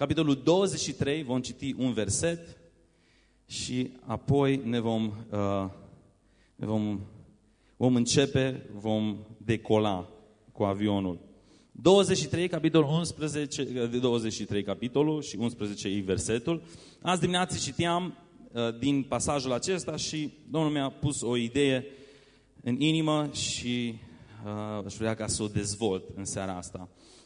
capitolul 23, vom citi un verset și apoi vom începe, vom decola cu avionul. 23, capitolul 11, 23 capitolul și 11 e versetul. Azi dimineață citeam din pasajul acesta și Domnul mi-a pus o idee în inimă și aș vrea ca să o dezvolt în seara asta.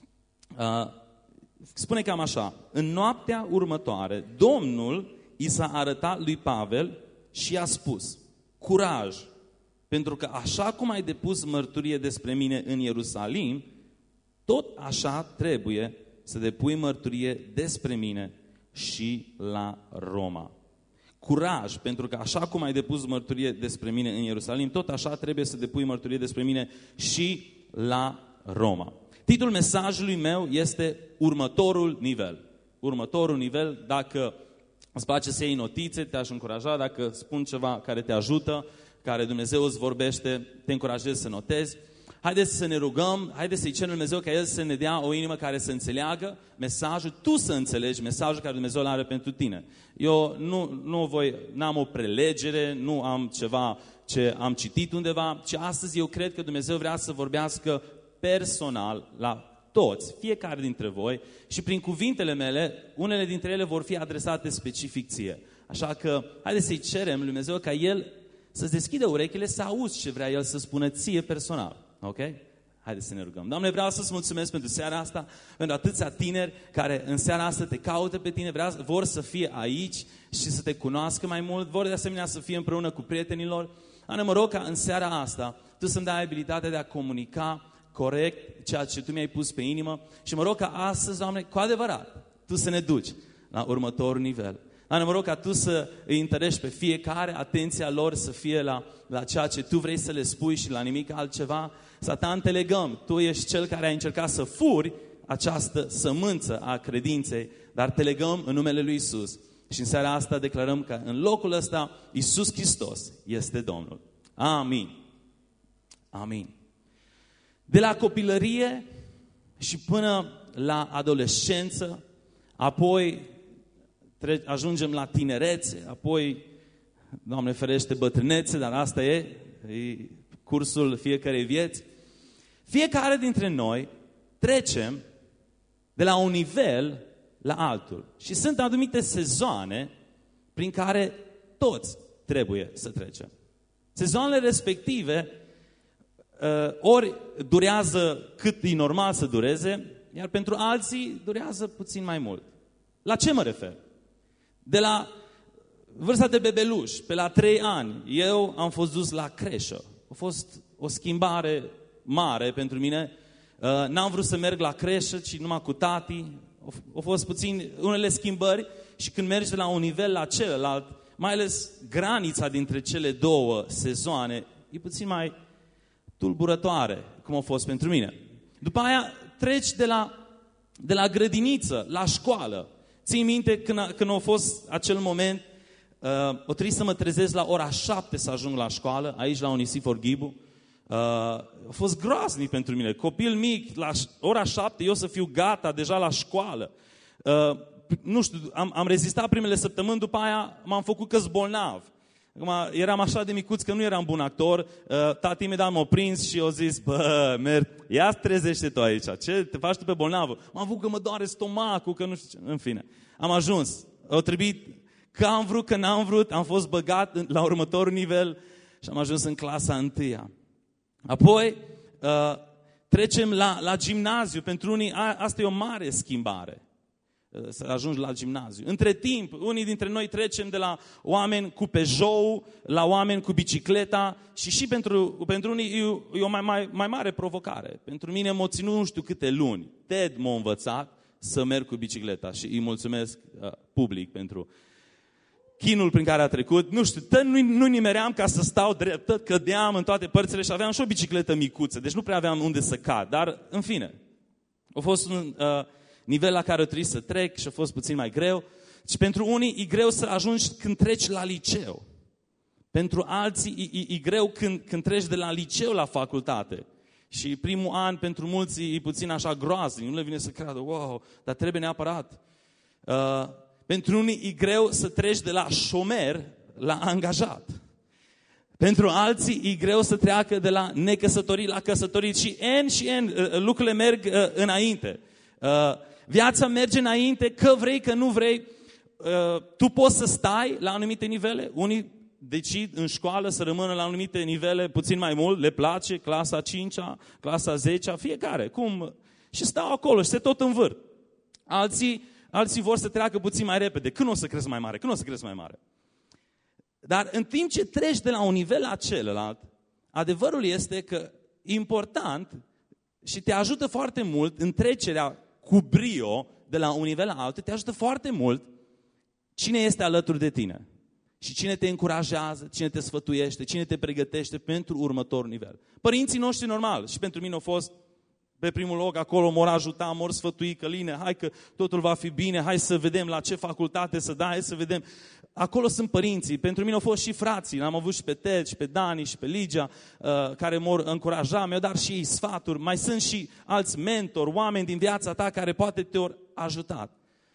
Spune cam așa: în noaptea următoare, Domnul i s-a arătat lui Pavel și i-a spus: curaj, pentru că așa cum ai depus mărturie despre mine în Ierusalim, tot așa trebuie să depui mărturie despre mine și la Roma. Curaj, pentru că așa cum ai depus mărturie despre mine în Ierusalim, tot așa trebuie să depui mărturie despre mine și la Roma. Titlul mesajului meu este Următorul nivel. Următorul nivel. Dacă îți place să iei notițe, te-aș încuraja. Dacă spun ceva care te ajută, care Dumnezeu îți vorbește, te încurajez să notezi. Haideți să ne rugăm, haideți să-i cerem Dumnezeu ca El să ne dea o inimă care să înțeleagă mesajul, tu să înțelegi mesajul care Dumnezeu îl are pentru tine. Eu n-am o prelegere, nu am ceva ce am citit undeva, ci astăzi eu cred că Dumnezeu vrea să vorbească personal la toți, fiecare dintre voi, și prin cuvintele mele, unele dintre ele vor fi adresate specific ție. Așa că haideți să-i cerem lui Dumnezeu ca El să-ți deschidă urechile, să auzi ce vrea El să spună ție personal. Ok? Haideți să ne rugăm. Doamne, vreau să-ți mulțumesc pentru seara asta, pentru atâția tineri care în seara asta te caută pe tine, vor să fie aici și să te cunoască mai mult, vor de asemenea să fie împreună cu prietenilor. Doamne, mă rog ca în seara asta Tu să-mi dai abilitatea de a comunica corect ceea ce Tu mi-ai pus pe inimă și mă rog ca astăzi, Doamne, cu adevărat, Tu să ne duci la următorul nivel. Doamne, mă rog ca Tu să îi întărești pe fiecare, atenția lor să fie la ceea ce Tu vrei să le spui și la nimic altceva. Satan, te legăm. Tu ești cel care a încercat să furi această sămânță a credinței, dar te legăm în numele lui Iisus. Și în seara asta declarăm că în locul ăsta Iisus Hristos este Domnul. Amin. Amin. De la copilărie și până la adolescență, apoi ajungem la tinerețe, apoi, Doamne ferește, bătrânețe, dar asta e cursul fiecarei vieți. Fiecare dintre noi trecem de la un nivel la altul. Și sunt anumite sezoane prin care toți trebuie să trecem. Sezoanele respective ori durează cât e normal să dureze, iar pentru alții durează puțin mai mult. La ce mă refer? De la vârsta de bebeluș, pe la 3 ani, eu am fost dus la creșă. A fost o schimbare mare pentru mine. N-am vrut să merg la creșă, ci numai cu tati. Au fost puțin unele schimbări și când mergi de la un nivel la celălalt, mai ales granița dintre cele două sezoane, e puțin mai tulburătoare, cum a fost pentru mine. După aia treci de la grădiniță la școală. Ții minte când a fost acel moment, o trebuie să mă trezesc la ora 7 să ajung la școală, aici la Onisifor Ghibu. A fost groaznic pentru mine. Copil mic, la ora 7 eu să fiu gata deja la școală. Nu știu, am rezistat primele săptămâni, după aia m-am făcut că-s bolnav. Acum, eram așa de micuț că nu eram bun actor. Tati imediat m-a prins și a zis: bă, merg, ia trezește tu aici. Ce te faci tu pe bolnavă? M-am făcut că mă doare stomacul, că nu știu ce. În fine, am ajuns. Au trebuit, că am vrut, că n-am vrut, am fost băgat la următorul nivel și am ajuns în clasa 1. Apoi trecem la gimnaziu. Pentru unii asta e o mare schimbare, să ajungi la gimnaziu. Între timp, unii dintre noi trecem de la oameni cu Peugeot la oameni cu bicicleta și pentru unii e o mai mare provocare. Pentru mine m-a ținut nu știu câte luni. Ted m-a învățat să merg cu bicicleta și îi mulțumesc public pentru chinul prin care a trecut. Nu știu, nu nimeream ca să stau drept, tot cădeam în toate părțile și aveam și o bicicletă micuță, deci nu prea aveam unde să cad, dar în fine, a fost un nivel la care trebuie să trec și a fost puțin mai greu. Și pentru unii e greu să ajungi când treci la liceu. Pentru alții e greu când treci de la liceu la facultate. Și primul an pentru mulți e puțin așa groaznic, nu le vine să creadă, wow, dar trebuie neapărat. Pentru unii e greu să treci de la șomer la angajat. Pentru alții e greu să treacă de la necăsătorit la căsătorit și lucrurile merg înainte. Viața merge înainte, că vrei, că nu vrei. Tu poți să stai la anumite nivele. Unii decid în școală să rămână la anumite nivele puțin mai mult, le place, clasa 5-a, clasa 10-a, fiecare. Cum? Și stau acolo și se tot învârt. Alții vor să treacă puțin mai repede. Când o să crezi mai mare? Când o să crezi mai mare? Dar în timp ce treci de la un nivel la celălalt, adevărul este că e important și te ajută foarte mult în trecerea cu brio de la un nivel la altul, te ajută foarte mult cine este alături de tine și cine te încurajează, cine te sfătuiește, cine te pregătește pentru următorul nivel. Părinții noștri normal și pentru mine au fost pe primul loc, acolo m-or ajuta, m-or sfătui, Căline, hai că totul va fi bine, hai să vedem la ce facultate să dai, hai să vedem. Acolo sunt părinții, pentru mine au fost și frații, am avut și pe Ted, și pe Dani, și pe Ligia, care m-au încurajat, mi-au dat și ei sfaturi, mai sunt și alți mentori, oameni din viața ta care poate te-au ajutat.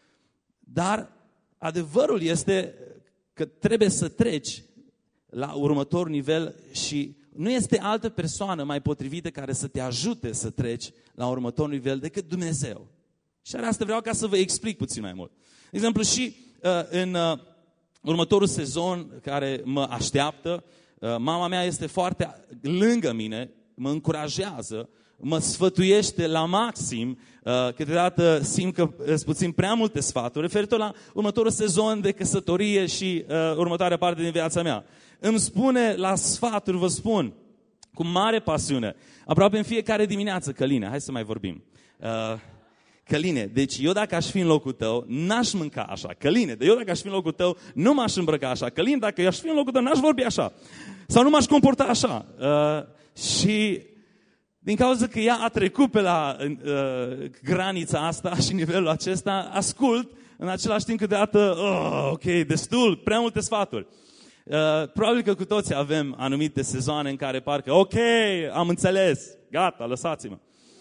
Dar adevărul este că trebuie să treci la următorul nivel și nu este altă persoană mai potrivită care să te ajute să treci la următorul nivel decât Dumnezeu. Și asta vreau ca să vă explic puțin mai mult. De exemplu, și în următorul sezon care mă așteaptă, mama mea este foarte lângă mine, mă încurajează, mă sfătuiește la maxim, câteodată simt că sunt puțin prea multe sfaturi, referitor la următorul sezon de căsătorie și următoarea parte din viața mea. Îmi spune la sfaturi, vă spun, cu mare pasiune, aproape în fiecare dimineață, Căline, hai să mai vorbim. Căline, deci eu dacă aș fi în locul tău, n-aș mânca așa. Căline, eu dacă aș fi în locul tău, nu m-aș îmbrăca așa. Căline, dacă eu aș fi în locul tău, n-aș vorbi așa. Sau nu m-aș comporta așa. Și din cauza că ea a trecut pe la granița asta și nivelul acesta, ascult în același timp câteodată, ok, destul, prea multe sfaturi. Probabil că cu toții avem anumite sezoane în care parcă, ok, am înțeles, gata, lăsați-mă.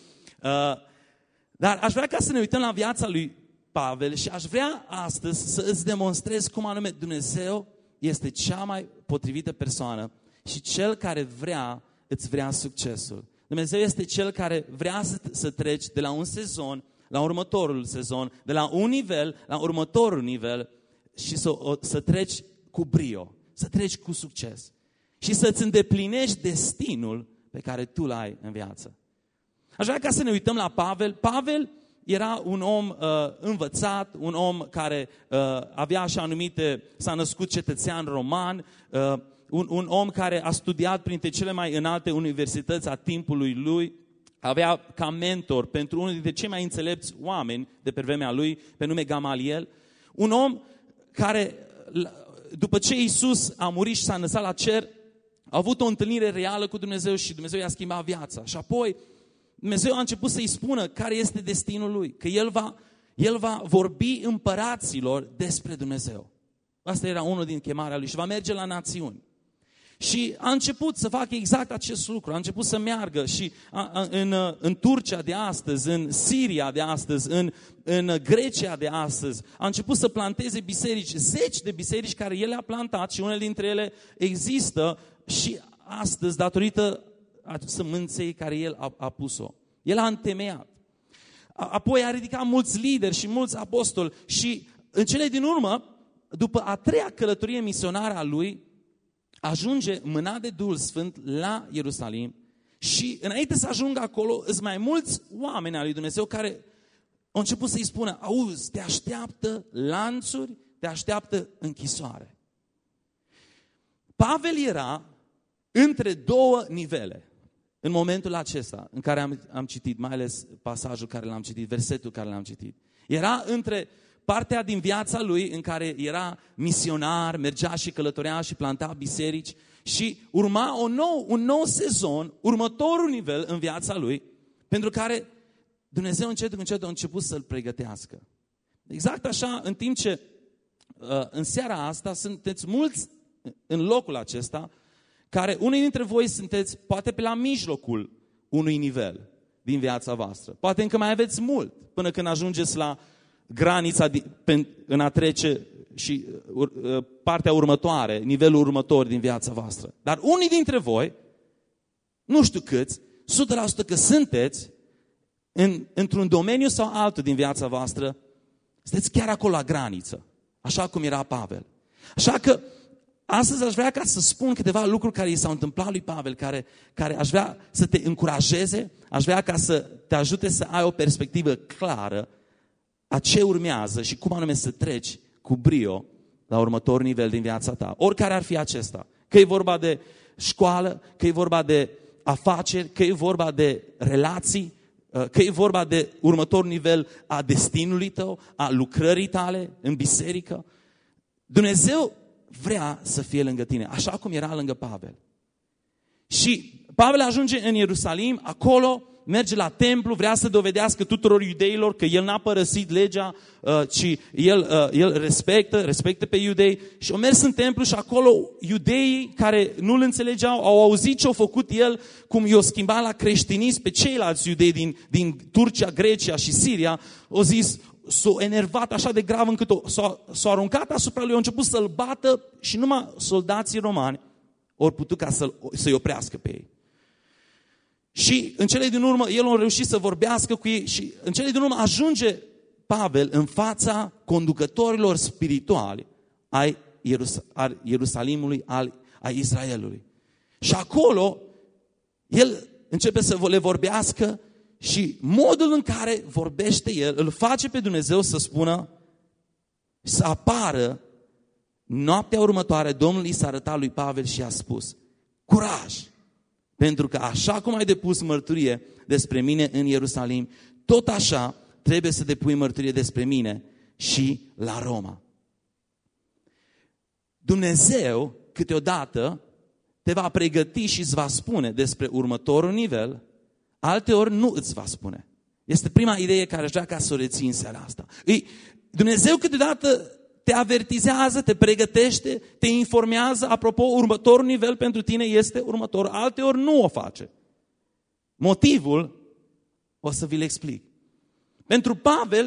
Dar aș vrea ca să ne uităm la viața lui Pavel și aș vrea astăzi să îți demonstrez cum anume Dumnezeu este cea mai potrivită persoană și cel care îți vrea succesul. Dumnezeu este cel care vrea să treci de la un sezon la următorul sezon, de la un nivel la următorul nivel și să treci cu brio, să treci cu succes și să-ți îndeplinești destinul pe care tu l-ai în viață. Aș vrea ca să ne uităm la Pavel. Pavel era un om învățat, un om care avea așa numite, s-a născut cetățean roman, un om care a studiat printre cele mai înalte universități a timpului lui, avea ca mentor pentru unul dintre cei mai înțelepți oameni de pe vremea lui, pe nume Gamaliel, un om care, după ce Iisus a murit și s-a înălțat la cer, a avut o întâlnire reală cu Dumnezeu și Dumnezeu i-a schimbat viața. Și apoi Dumnezeu a început să-i spună care este destinul lui, că el va vorbi împăraților despre Dumnezeu. Asta era unul din chemarea lui și va merge la națiuni. Și a început să facă exact acest lucru, a început să meargă și în Turcia de astăzi, în Siria de astăzi, în Grecia de astăzi, a început să planteze biserici, 10 de biserici care el a plantat și unele dintre ele există și astăzi datorită sămânței care el a pus-o. El a întemeiat. Apoi a ridicat mulți lideri și mulți apostoli și în cele din urmă, după a treia călătorie misionară a lui, ajunge mânat de Duhul Sfânt la Ierusalim și înainte să ajungă acolo, sunt mai mulți oameni al lui Dumnezeu care au început să-i spună, auzi, te așteaptă lanțuri, te așteaptă închisoare. Pavel era între două nivele în momentul acesta în care am citit, mai ales pasajul care l-am citit, versetul care l-am citit. Era între partea din viața lui în care era misionar, mergea și călătorea și planta biserici și urma un nou sezon, următorul nivel în viața lui, pentru care Dumnezeu încet cu încet a început să-l pregătească. Exact așa, în timp ce în seara asta sunteți mulți în locul acesta, care unii dintre voi sunteți poate pe la mijlocul unui nivel din viața voastră. Poate încă mai aveți mult până când ajungeți la granița în a trece și partea următoare, nivelul următor din viața voastră. Dar unii dintre voi, nu știu câți, 100% că sunteți într-un domeniu sau altul din viața voastră, sunteți chiar acolo la graniță, așa cum era Pavel. Așa că astăzi aș vrea ca să spun câteva lucruri care i s-au întâmplat lui Pavel, care aș vrea să te încurajeze, aș vrea ca să te ajute să ai o perspectivă clară a ce urmează și cum anume să treci cu brio la următorul nivel din viața ta. Oricare ar fi acesta. Că e vorba de școală, că e vorba de afaceri, că e vorba de relații, că e vorba de următorul nivel a destinului tău, a lucrării tale în biserică. Dumnezeu vrea să fie lângă tine, așa cum era lângă Pavel. Și Pavel ajunge în Ierusalim, acolo merge la templu, vrea să dovedească tuturor iudeilor că el n-a părăsit legea, ci el respectă pe iudei. Și au mers în templu și acolo iudeii care nu-l înțelegeau, au auzit ce a făcut el, cum i-a schimbat la creștinism pe ceilalți iudei din Turcia, Grecia și Siria. Au zis, s-au enervat așa de grav încât s-au aruncat asupra lui, au început să-l bată și numai soldații romani au putut ca să-i oprească pe ei. Și în cele din urmă, el a reușit să vorbească cu ei și în cele din urmă ajunge Pavel în fața conducătorilor spirituali ai Ierusalimului, ai Israelului. Și acolo el începe să le vorbească și modul în care vorbește el îl face pe Dumnezeu să spună, să apară noaptea următoare, Domnul i s-a arătat lui Pavel și a spus, curaj! Pentru că așa cum ai depus mărturie despre mine în Ierusalim, tot așa trebuie să depui mărturie despre mine și la Roma. Dumnezeu câteodată te va pregăti și îți va spune despre următorul nivel, alteori nu îți va spune. Este prima idee care aș vrea ca să o reții în seara asta. Dumnezeu câteodată te avertizează, te pregătește, te informează, apropo, următorul nivel pentru tine este următor, alteori nu o face. Motivul o să vi-l explic. Pentru Pavel,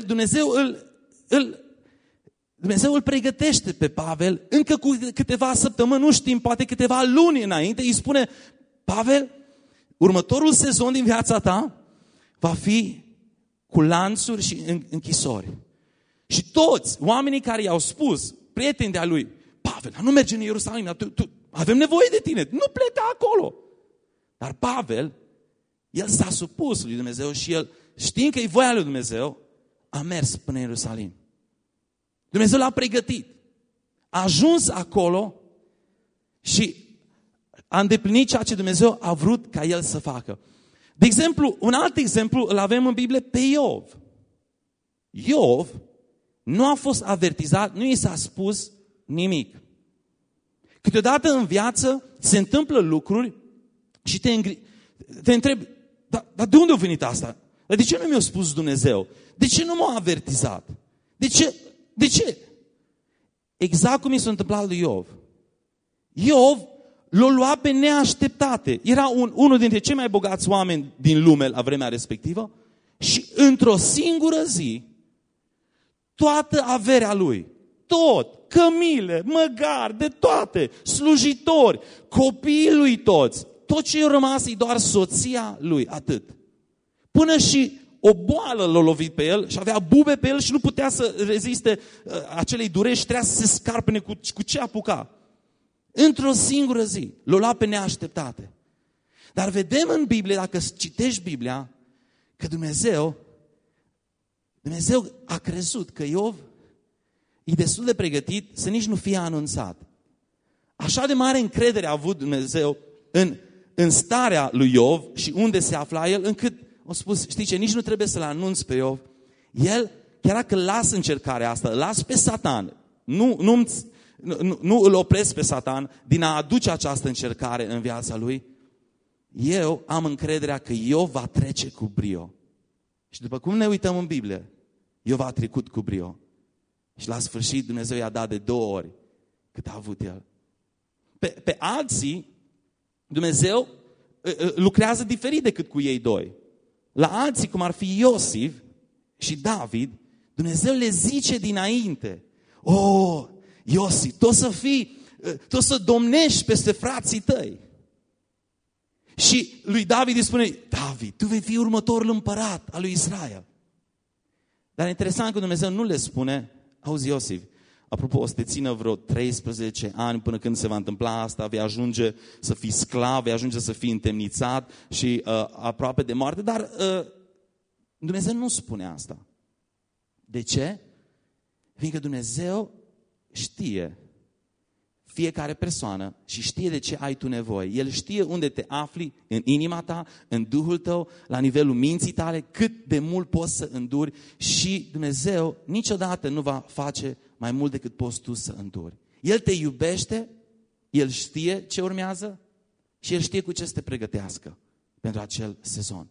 Dumnezeu îl pregătește pe Pavel încă cu câteva săptămâni, nu știm, poate câteva luni înainte, îi spune, Pavel, următorul sezon din viața ta va fi cu lanțuri și închisori. Și toți oamenii care i-au spus, prieteni de-a lui, Pavel, nu merge în Ierusalim, avem nevoie de tine, nu pleca acolo. Dar Pavel, el s-a supus lui Dumnezeu și el, știind că e voia lui Dumnezeu, a mers până în Ierusalim. Dumnezeu l-a pregătit. A ajuns acolo și a îndeplinit ceea ce Dumnezeu a vrut ca el să facă. De exemplu, un alt exemplu îl avem în Biblie pe Iov. Iov nu a fost avertizat, nu i s-a spus nimic. Câteodată în viață se întâmplă lucruri și te întrebi, dar de unde a venit asta? Dar de ce nu mi-a spus Dumnezeu? De ce nu m-a avertizat? De ce? Exact cum i s-a întâmplat lui Iov. Iov l-a luat pe neașteptate. Era unul dintre cei mai bogați oameni din lume la vremea respectivă și într-o singură zi toată averea lui, tot, cămile, măgari, de toate, slujitori, copiii lui toți, tot ce i-a rămas e doar soția lui, atât. Până și o boală l-a lovit pe el și avea bube pe el și nu putea să reziste acelei dureri și trebuia să se scarpene cu ce apuca. Într-o singură zi, l-a luat pe neașteptate. Dar vedem în Biblie, dacă citești Biblia, că Dumnezeu a crezut că Iov e destul de pregătit să nici nu fie anunțat. Așa de mare încredere a avut Dumnezeu în starea lui Iov și unde se afla el, încât a spus, știi ce, nici nu trebuie să-l anunț pe Iov. El, chiar dacă las încercarea asta, îl las pe Satan, nu îl opresc pe Satan din a aduce această încercare în viața lui, eu am încrederea că Iov va trece cu brio. Și după cum ne uităm în Biblie, Iov a trecut cu brio. Și la sfârșit Dumnezeu i-a dat de 2 ori cât a avut el. Pe alții, Dumnezeu lucrează diferit decât cu ei doi. La alții, cum ar fi Iosif și David, Dumnezeu le zice dinainte, Iosif, tu o să domnești peste frații tăi. Și lui David îi spune, David, tu vei fi următorul împărat al lui Israel. Dar interesant că Dumnezeu nu le spune, auzi Iosif, apropo, o să te țină vreo 13 ani până când se va întâmpla asta, vei ajunge să fii sclav, vei ajunge să fii întemnițat și aproape de moarte, dar Dumnezeu nu spune asta. De ce? Fiindcă Dumnezeu știe fiecare persoană și știe de ce ai tu nevoie. El știe unde te afli, în inima ta, în Duhul tău, la nivelul minții tale, cât de mult poți să înduri și Dumnezeu niciodată nu va face mai mult decât poți tu să înduri. El te iubește, El știe ce urmează și El știe cu ce să te pregătească pentru acel sezon.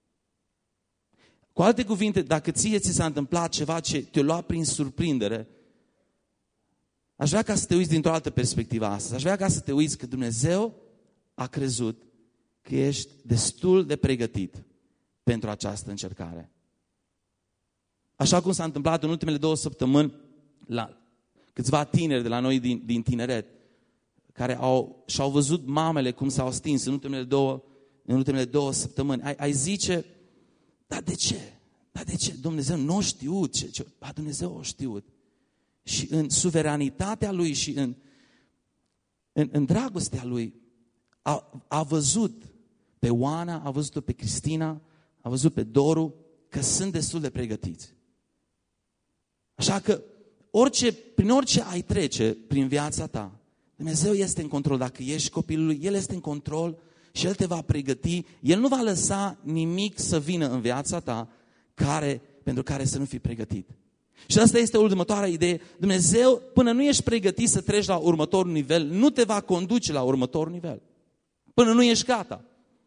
Cu alte cuvinte, dacă ție ți s-a întâmplat ceva ce te-a luat prin surprindere, aș vrea ca să te uiți dintr-o altă perspectivă astăzi. Aș vrea ca să te uiți că Dumnezeu a crezut că ești destul de pregătit pentru această încercare. Așa cum s-a întâmplat în ultimele 2 săptămâni la câțiva tineri de la noi din tineret, care și-au văzut mamele cum s-au stins în ultimele două săptămâni. Ai zice, dar de ce? Dar de ce? Dumnezeu nu a știut. Dumnezeu a știut. Și în suveranitatea Lui și în dragostea Lui a văzut pe Oana, a văzut-o pe Cristina, a văzut pe Doru, că sunt destul de pregătiți. Așa că prin orice ai trece prin viața ta, Dumnezeu este în control. Dacă ești copilul Lui, El este în control și El te va pregăti. El nu va lăsa nimic să vină în viața ta pentru care să nu fii pregătit. Și asta este următoarea idee. Dumnezeu, până nu ești pregătit să treci la următorul nivel, nu te va conduce la următorul nivel. Până nu ești gata.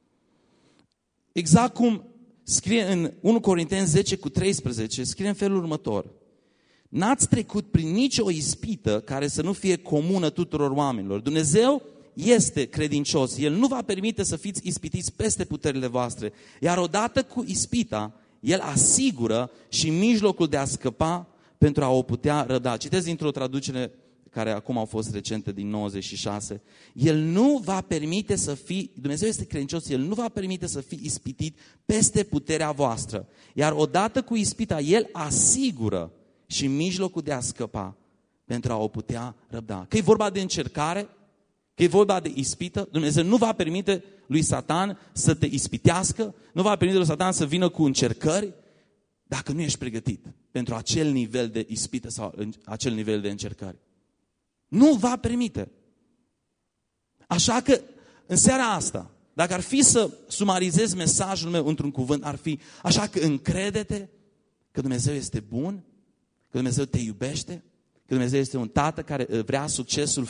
Exact cum scrie în 1 Corinteni 10:13, scrie în felul următor. N-ați trecut prin nicio ispită care să nu fie comună tuturor oamenilor. Dumnezeu este credincios. El nu va permite să fiți ispitiți peste puterile voastre. Iar odată cu ispita, El asigură și mijlocul de a scăpa pentru a o putea răbda. Citesc dintr-o traducere care acum au fost recente din 96. El nu va permite Dumnezeu este credincios, El nu va permite să fii ispitit peste puterea voastră. Iar odată cu ispita, El asigură și mijlocul de a scăpa pentru a o putea răbda. Că e vorba de încercare, că e vorba de ispită, Dumnezeu nu va permite lui Satan să te ispitească, nu va permite lui Satan să vină cu încercări dacă nu ești pregătit pentru acel nivel de ispită sau acel nivel de încercări. Nu va permite. Așa că în seara asta, dacă ar fi să sumarizez mesajul meu într-un cuvânt, ar fi așa că încrede-te că Dumnezeu este bun, că Dumnezeu te iubește, că Dumnezeu este un tată care vrea succesul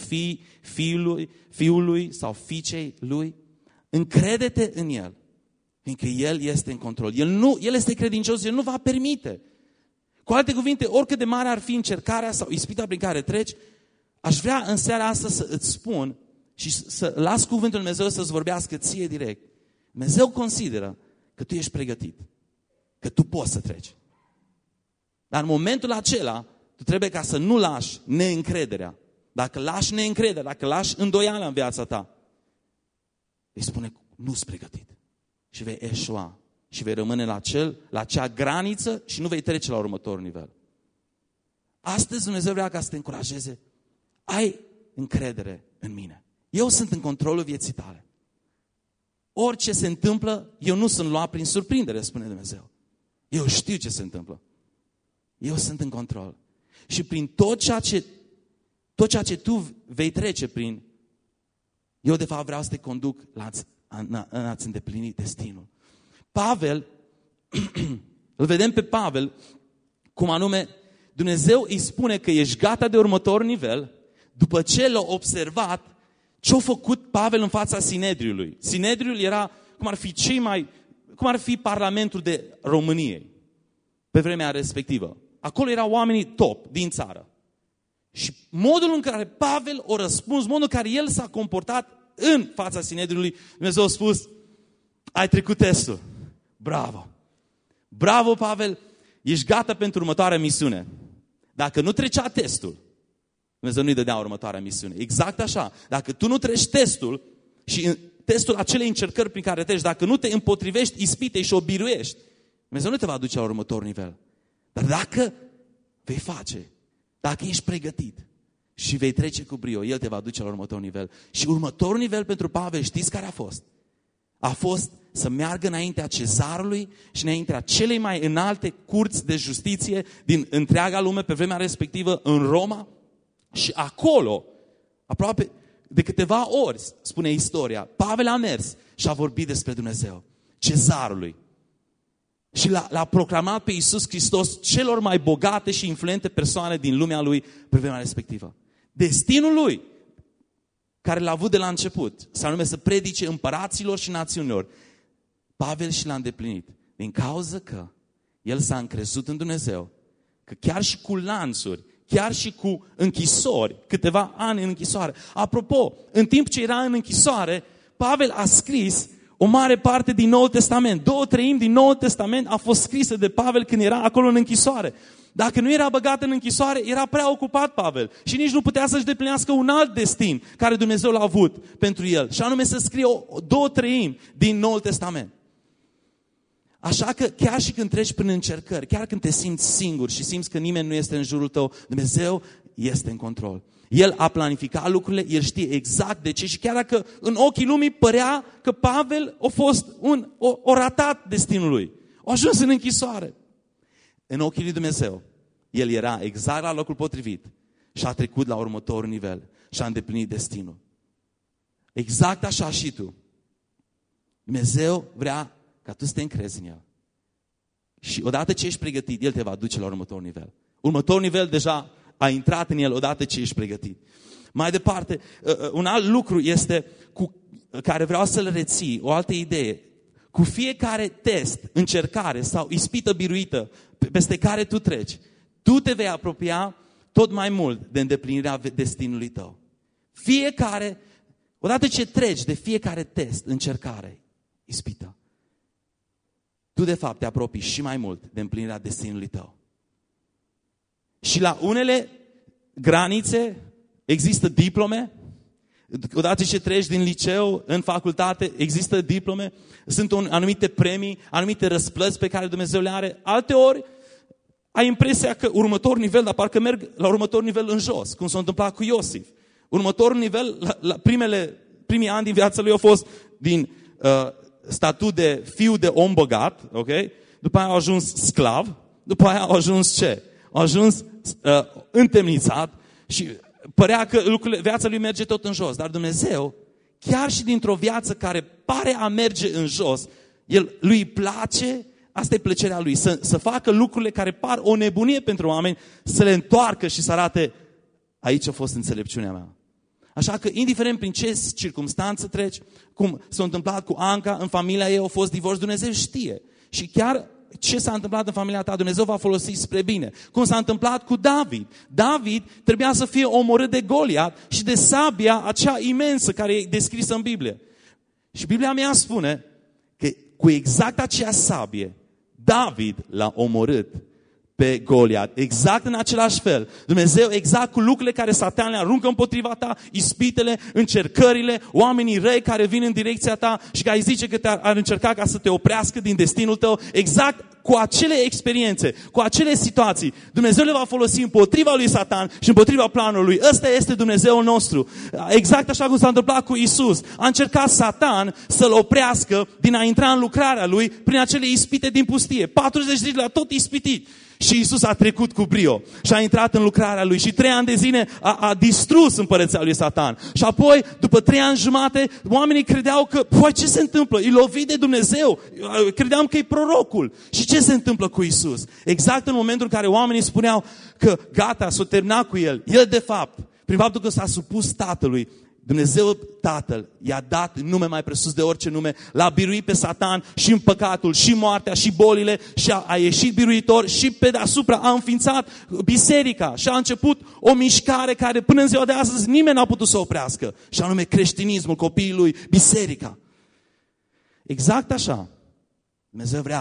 fiului sau fiicei lui. Încrede-te în El, fiindcă El este în control. El este credincios, El nu va permite. Cu alte cuvinte, oricât de mare ar fi încercarea sau ispita prin care treci, aș vrea în seara asta să îți spun și să las cuvântul Lui Dumnezeu să-ți vorbească ție direct. Dumnezeu consideră că tu ești pregătit, că tu poți să treci. Dar în momentul acela, tu trebuie ca să nu lași neîncrederea. Dacă lași neîncrederea, dacă lași îndoiala în viața ta, îi spune, nu-s pregătit. Și vei eșua. Și vei rămâne la acea graniță și nu vei trece la următorul nivel. Astăzi Dumnezeu vrea ca să te încurajeze. Ai încredere în mine. Eu sunt în controlul vieții tale. Orice se întâmplă, eu nu sunt luat prin surprindere, spune Dumnezeu. Eu știu ce se întâmplă. Eu sunt în control. Și prin tot ceea ce tu vei trece prin, eu de fapt vreau să te conduc în a-ți îndeplini destinul. Pavel, îl vedem pe Pavel, cum anume Dumnezeu îi spune că ești gata de următor nivel, după ce l-a observat ce-a făcut Pavel în fața Sinedriului. Sinedriul era cum ar fi Parlamentul de României pe vremea respectivă. Acolo erau oamenii top din țară. Și modul în care Pavel a răspuns, modul în care el s-a comportat în fața Sinedriului, Dumnezeu a spus, ai trecut testul. Bravo! Bravo, Pavel! ești gata pentru următoarea misiune. Dacă nu trecea testul, Dumnezeu nu-i dădea următoarea misiune. Exact așa. Dacă tu nu treci testul și testul acelei încercări prin care treci, dacă nu te împotrivești ispitei și o biruiești, Dumnezeu nu te va duce la următorul nivel. Dar dacă vei face, dacă ești pregătit și vei trece cu brio, El te va duce la următorul nivel. Și următorul nivel pentru Pavel, știți care a fost? A fost să meargă înaintea cezarului și înaintea celei mai înalte curți de justiție din întreaga lume pe vremea respectivă în Roma. Și acolo, aproape de câteva ori, spune istoria, Pavel a mers și a vorbit despre Dumnezeu, cezarului. Și l-a proclamat pe Iisus Hristos celor mai bogate și influente persoane din lumea lui pe vremea respectivă. Destinul lui, care l-a avut de la început, să anume să predice împăraților și națiunilor, Pavel și l-a îndeplinit. Din cauza că el s-a încrezut în Dumnezeu, că chiar și cu lanțuri, chiar și cu închisori, câteva ani în închisoare. Apropo, în timp ce era în închisoare, Pavel a scris o mare parte din Noul Testament. 2/3 din Noul Testament a fost scrisă de Pavel când era acolo în închisoare. Dacă nu era băgat în închisoare, era prea ocupat Pavel și nici nu putea să-și deplinească un alt destin care Dumnezeu l-a avut pentru el. Și anume să scrie 2/3 din Noul Testament. Așa că chiar și când treci prin încercări, chiar când te simți singur și simți că nimeni nu este în jurul tău, Dumnezeu este în control. El a planificat lucrurile, El știe exact de ce și chiar dacă în ochii lumii părea că Pavel a fost o ratat destinul lui, a ajuns în închisoare. În ochii lui Dumnezeu, el era exact la locul potrivit și a trecut la următorul nivel și a îndeplinit destinul. Exact așa și tu. Dumnezeu vrea ca tu să te încrezi în El. Și odată ce ești pregătit, El te va duce la următorul nivel. Următorul nivel deja a intrat în El odată ce ești pregătit. Mai departe, un alt lucru este care vreau să-l reții, o altă idee. Cu fiecare test, încercare sau ispită biruită peste care tu treci, tu te vei apropia tot mai mult de îndeplinirea destinului tău. Odată ce treci de fiecare test, încercare, ispită, tu de fapt te apropii și mai mult de împlinirea destinului tău. Și la unele granițe există diplome. Odată ce treci din liceu în facultate, există diplome, sunt anumite premii, anumite răsplăți pe care Dumnezeu le are. Alteori ai impresia că următorul nivel, dar parcă merg la următorul nivel în jos, cum s-a întâmplat cu Iosif. Următorul nivel, primii ani din viața lui au fost din statut de fiu de om bogat, ok? După aia a ajuns sclav, după aia a ajuns ce? A ajuns întemnițat și părea că viața lui merge tot în jos. Dar Dumnezeu, chiar și dintr-o viață care pare a merge în jos, lui îi place, asta e plăcerea lui, să facă lucrurile care par o nebunie pentru oameni, să le întoarcă și să arate, aici a fost înțelepciunea mea. Așa că, indiferent prin ce circumstanță treci, cum s-a întâmplat cu Anca, în familia ei a fost divorț, Dumnezeu știe. Și chiar ce s-a întâmplat în familia ta, Dumnezeu va folosi spre bine. Cum s-a întâmplat cu David. David trebuia să fie omorât de Goliat și de sabia acea imensă care e descrisă în Biblie. Și Biblia mea spune că cu exact acea sabie, David l-a omorât pe Goliat. Exact în același fel. Dumnezeu, exact cu lucrurile care Satan le aruncă împotriva ta, ispitele, încercările, oamenii răi care vin în direcția ta și care îi zice că ar încerca ca să te oprească din destinul tău, exact cu acele experiențe, cu acele situații, Dumnezeu le va folosi împotriva lui Satan și împotriva planului. Ăsta este Dumnezeul nostru. Exact așa cum s-a întâmplat cu Isus. A încercat Satan să-l oprească din a intra în lucrarea lui prin acele ispite din pustie. 40 de zile l-a tot ispitit. Și Iisus a trecut cu brio și a intrat în lucrarea lui și 3 ani de zile a distrus împărăția lui Satan. Și apoi, după 3 ani jumate, oamenii credeau că, ce se întâmplă? E lovit de Dumnezeu. Credeam că e prorocul. Și ce se întâmplă cu Iisus? Exact în momentul în care oamenii spuneau că gata, s-a terminat cu el. El, de fapt, prin faptul că s-a supus Tatălui, Dumnezeu Tatăl i-a dat nume mai presus de orice nume, l-a biruit pe Satan și în păcatul, și moartea, și bolile și a ieșit biruitor și pe deasupra a înființat biserica și a început o mișcare care până în ziua de astăzi nimeni n-a putut să o oprească și anume creștinismul, copiii lui, biserica. Exact așa, Dumnezeu vrea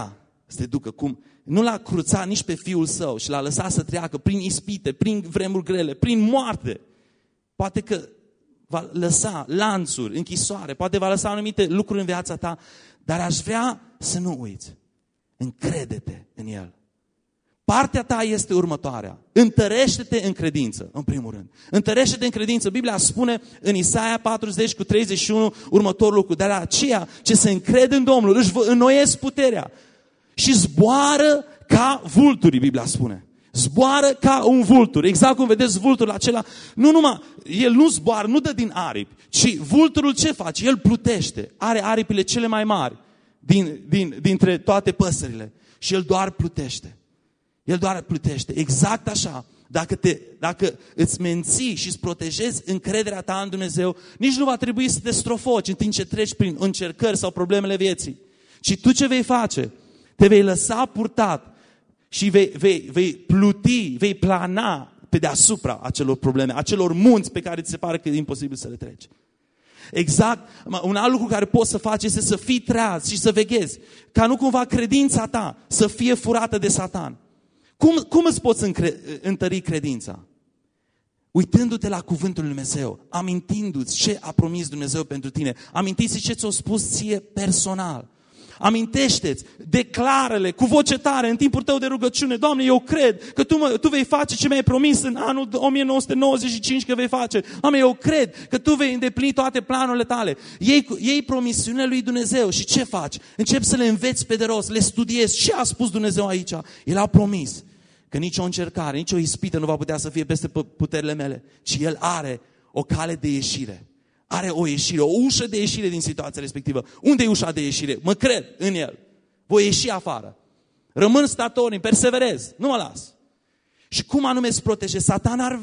să te ducă. Cum nu l-a cruțat nici pe Fiul Său și l-a lăsat să treacă prin ispite, prin vremuri grele, prin moarte. Poate că va lăsa lanțuri, închisoare, poate va lăsa anumite lucruri în viața ta, dar aș vrea să nu uiți. Încrede-te în El. Partea ta este următoarea. Întărește-te în credință, în primul rând. Întărește-te în credință. Biblia spune în Isaia 40:31 următorul lucru. Dar aceia ce se încrede în Domnul își înnoiesc puterea și zboară ca vulturi, Biblia spune. Zboară ca un vultur. Exact cum vedeți vulturul acela. El nu zboară, nu dă din aripi, ci vulturul ce face? El plutește. Are aripile cele mai mari dintre toate păsările. Și el doar plutește. El doar plutește. Exact așa. Dacă îți menții și îți protejezi încrederea ta în Dumnezeu, nici nu va trebui să te strofoci în timp ce treci prin încercări sau problemele vieții. Ci tu ce vei face? Te vei lăsa purtat și vei pluti, vei plana pe deasupra acelor probleme, acelor munți pe care ți se pare că e imposibil să le treci. Exact, un alt lucru care poți să faci este să fii treaz și să veghezi, ca nu cumva credința ta să fie furată de Satan. Cum îți poți întări credința? Uitându-te la cuvântul lui Dumnezeu, amintindu-ți ce a promis Dumnezeu pentru tine, amintiți ce ți-a spus ție personal. Amintește-ți, declară-le cu voce tare în timpul tău de rugăciune. Doamne, eu cred că Tu vei face ce mi-ai promis în anul 1995 că vei face. Doamne, eu cred că Tu vei îndeplini toate planurile Tale. Iei promisiunile lui Dumnezeu și ce faci? Începi să le înveți pe de rost, le studiezi. Ce a spus Dumnezeu aici? El a promis că nicio încercare, nicio ispită nu va putea să fie peste puterile mele, ci El are o cale de ieșire. Are o ieșire, o ușă de ieșire din situația respectivă. Unde e ușa de ieșire? Mă cred în El. Voi ieși afară. Rămân statornic, perseverez, nu mă las. Și cum anume îți protejezi? Satan ar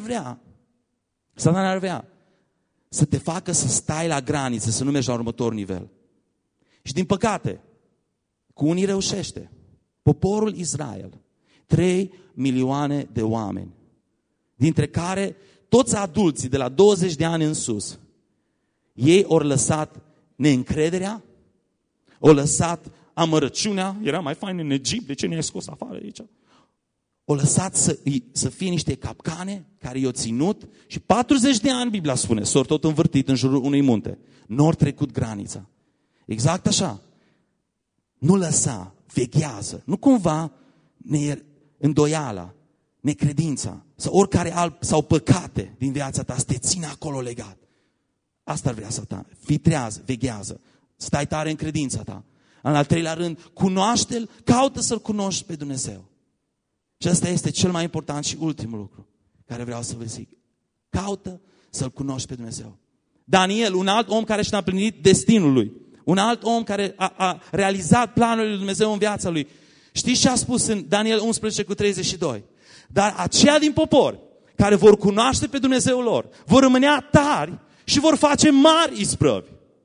vrea să te facă să stai la graniță, să nu mergi la următorul nivel. Și din păcate, cu unii reușește. Poporul Israel, 3 milioane de oameni, dintre care toți adulții de la 20 de ani în sus, ei au lăsat neîncrederea, au lăsat amărăciunea, era mai fain în Egipt, de ce ne-ai scos afară aici? Au lăsat să fie niște capcane care i-au ținut și 40 de ani, Biblia spune, s-au tot învârtit în jurul unui munte. N-au trecut granița. Exact așa. Nu lăsa, veghează, nu cumva îndoiala, necredința sau oricare alt sau păcate din viața ta să te țină acolo legat. Asta ar vrea Satan. Fii treaz, veghează. Stai tare în credința ta. În al treilea rând, cunoaște-L, caută să-L cunoști pe Dumnezeu. Și asta este cel mai important și ultimul lucru care vreau să vă zic. Caută să-L cunoști pe Dumnezeu. Daniel, un alt om care și-a împlinit destinul lui. Un alt om care a realizat planul lui Dumnezeu în viața lui. Știți ce a spus în Daniel 11:32? Dar aceia din popor care vor cunoaște pe Dumnezeul lor, vor rămânea tari și vor face mari isprăvi.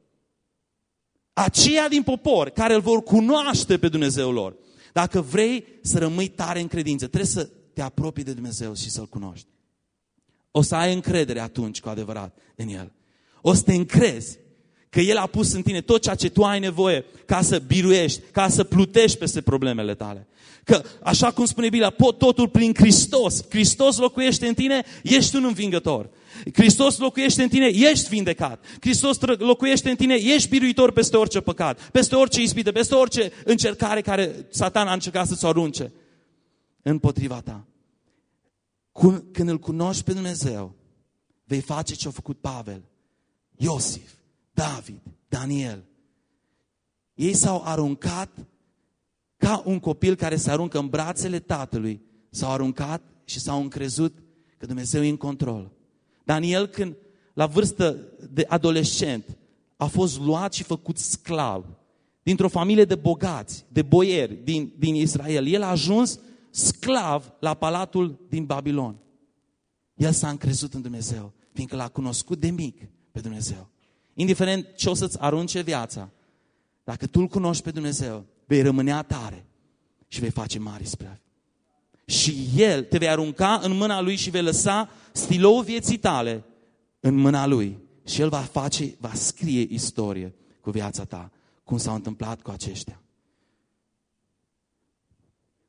Aceia din popor care îl vor cunoaște pe Dumnezeul lor. Dacă vrei să rămâi tare în credință, trebuie să te apropii de Dumnezeu și să-L cunoști. O să ai încredere atunci cu adevărat în El. O să te încrezi că El a pus în tine tot ceea ce tu ai nevoie ca să biruiești, ca să plutești peste problemele tale. Că, așa cum spune Biblia, totul prin Hristos. Hristos locuiește în tine, ești un învingător. Hristos locuiește în tine, ești vindecat. Hristos locuiește în tine, ești biruitor peste orice păcat, peste orice ispită, peste orice încercare care Satan a încercat să-ți o arunce împotriva ta. Când îl cunoști pe Dumnezeu, vei face ce a făcut Pavel, Iosif, David, Daniel. Ei s-au aruncat ca un copil care se aruncă în brațele tatălui. S-au aruncat și s-au încrezut că Dumnezeu e în control. Daniel, când la vârstă de adolescent a fost luat și făcut sclav dintr-o familie de bogați, de boieri din Israel, el a ajuns sclav la palatul din Babilon. El s-a încrezut în Dumnezeu, fiindcă l-a cunoscut de mic pe Dumnezeu. Indiferent ce o să-ți arunce viața, dacă tu îl cunoști pe Dumnezeu, vei rămânea tare și vei face mari isprăvi. Și El te vei arunca în mâna Lui și vei lăsa stiloul vieții tale în mâna Lui. Și El va scrie istorie cu viața ta, cum s-a întâmplat cu aceștia.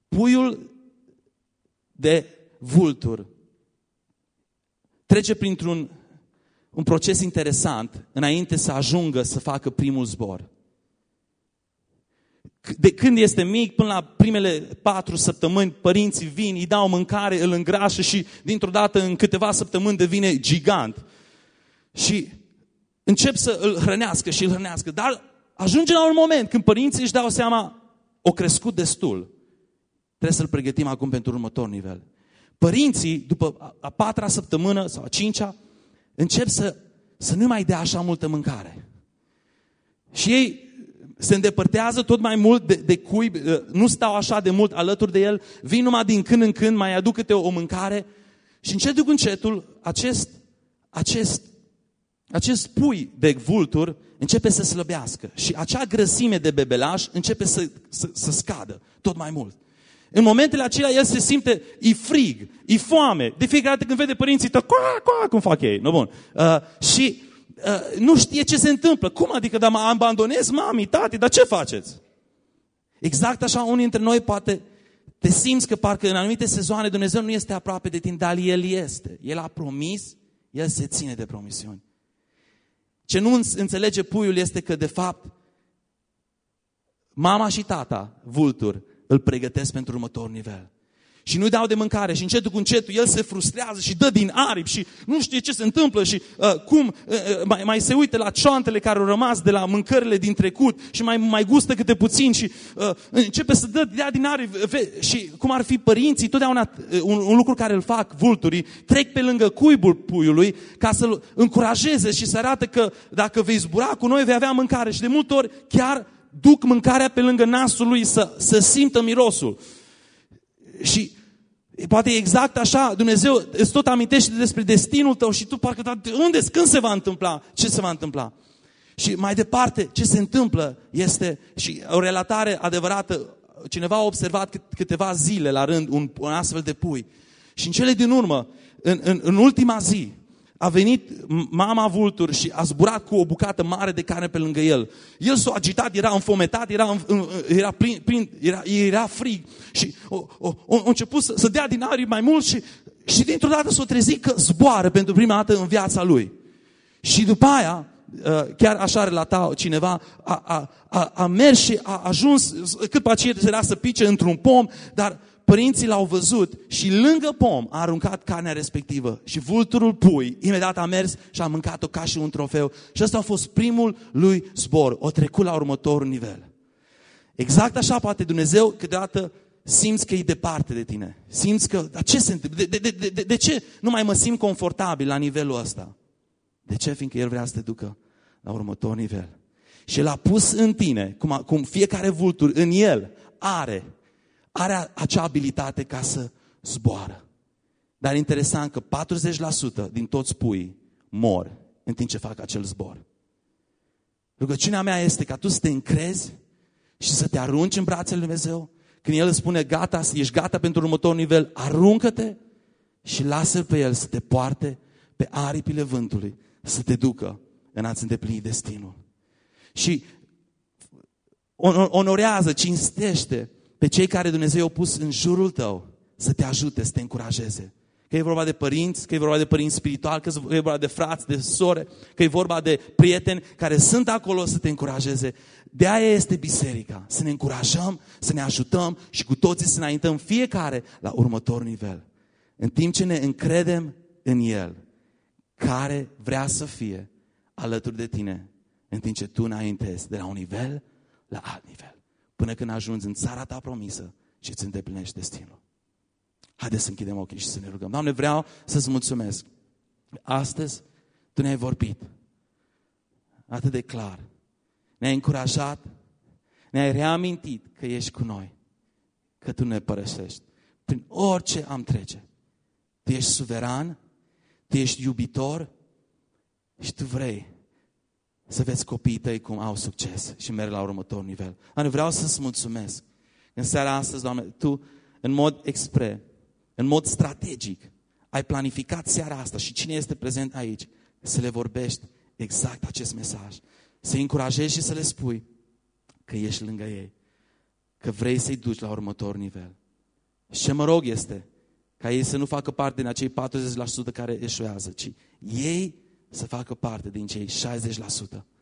Puiul de vultur trece printr-un proces interesant înainte să ajungă să facă primul zbor. De când este mic până la primele 4 săptămâni, părinții vin, îi dau mâncare, îl îngrașă și dintr-o dată în câteva săptămâni devine gigant. Și încep să îl hrănească și îl hrănească. Dar ajunge la un moment când părinții își dau seama, o crescut destul. Trebuie să-l pregătim acum pentru următorul nivel. Părinții, după a 4-a săptămână sau a 5-a, încep să nu mai dea așa multă mâncare. Și ei se îndepărtează tot mai mult de cuib, nu stau așa de mult alături de el, vin numai din când în când, mai aduc câte o mâncare și încetul cu încetul acest pui de vultur începe să slăbească și acea grăsime de bebelaș începe să scadă tot mai mult. În momentele acelea el se simte, e frig, e foame, de fiecare dată când vede părinții, cum fac ei, nu bun. Și nu știe ce se întâmplă. Cum adică, dar mă abandonez mami, tati, dar ce faceți? Exact așa, unii dintre noi poate te simți că parcă în anumite sezoane Dumnezeu nu este aproape de tine, dar El este. El a promis, El se ține de promisiuni. Ce nu înțelege puiul este că, de fapt, mama și tata, vultur, îl pregătesc pentru următorul nivel. Și nu-i dau de mâncare și încetul cu încetul el se frustrează și dă din aripi și nu știe ce se întâmplă și mai se uită la cioantele care au rămas de la mâncările din trecut și mai gustă câte puțin și începe să dea din aripi. Și cum ar fi părinții, totdeauna un lucru care îl fac vulturii, trec pe lângă cuibul puiului ca să-l încurajeze și să arată că dacă vei zbura cu noi vei avea mâncare. Și de multe ori chiar duc mâncarea pe lângă nasul lui să simtă mirosul. Și poate exact așa, Dumnezeu îți tot amintește despre destinul tău și tu parcă, unde, când se va întâmpla? Ce se va întâmpla? Și mai departe, ce se întâmplă este, și o relatare adevărată, cineva a observat câteva zile la rând un astfel de pui. Și în cele din urmă, în ultima zi, a venit mama vultur și a zburat cu o bucată mare de carne pe lângă el. El s-a agitat, era înfometat, era frig și a început să dea din aripi mai mult și dintr-o dată s-a trezit că zboară pentru prima dată în viața lui. Și după aia, chiar așa relata cineva, a mers și a ajuns, cât pacientul era să pice într-un pom, dar părinții l-au văzut și lângă pom a aruncat carnea respectivă. Și vulturul pui imediat a mers și a mâncat-o ca și un trofeu. Și ăsta a fost primul lui zbor. O trecut la următorul nivel. Exact așa poate Dumnezeu câteodată simți că e departe de tine. Simți că, dar ce se întâmplă? De ce nu mai mă simt confortabil la nivelul ăsta? De ce? Fiindcă El vrea să te ducă la următorul nivel. Și El a pus în tine, cum fiecare vultur în El are acea abilitate ca să zboară. Dar interesant că 40% din toți puii mor în timp ce fac acel zbor. Rugăciunea mea este ca tu să te încrezi și să te arunci în brațele lui Dumnezeu. Când El îți spune gata, ești gata pentru următorul nivel, aruncă-te și lasă-L pe El să te poarte pe aripile vântului, să te ducă în a-ți îndeplini destinul. Și onorează, cinstește pe cei care Dumnezeu i-a pus în jurul tău să te ajute, să te încurajeze. Că e vorba de părinți, că e vorba de părinți spirituali, că e vorba de frați, de sore, că e vorba de prieteni care sunt acolo să te încurajeze. De aia este biserica, să ne încurajăm, să ne ajutăm și cu toții să înaintăm fiecare la următorul nivel. În timp ce ne încredem în El, care vrea să fie alături de tine, în timp ce tu înaintezi de la un nivel la alt nivel. Până când ajungi în țara ta promisă și îți îndeplinești destinul. Haideți să închidem ochii și să ne rugăm. Doamne, vreau să-ți mulțumesc. Astăzi Tu ne-ai vorbit atât de clar. Ne-ai încurajat, ne-ai reamintit că ești cu noi, că Tu ne părăsești. Prin orice am trece. Tu ești suveran, Tu ești iubitor și Tu vrei să vezi copiii tăi cum au succes și merg la următorul nivel. Doamne, vreau să-ți mulțumesc. În seara astăzi, Doamne, Tu, în mod expres, în mod strategic, ai planificat seara asta și cine este prezent aici, să le vorbești exact acest mesaj. Să-i încurajezi și să le spui că ești lângă ei, că vrei să-i duci la următorul nivel. Și ce mă rog este ca ei să nu facă parte din acei 40% care eșuează, ci ei să facă parte din cei 60%.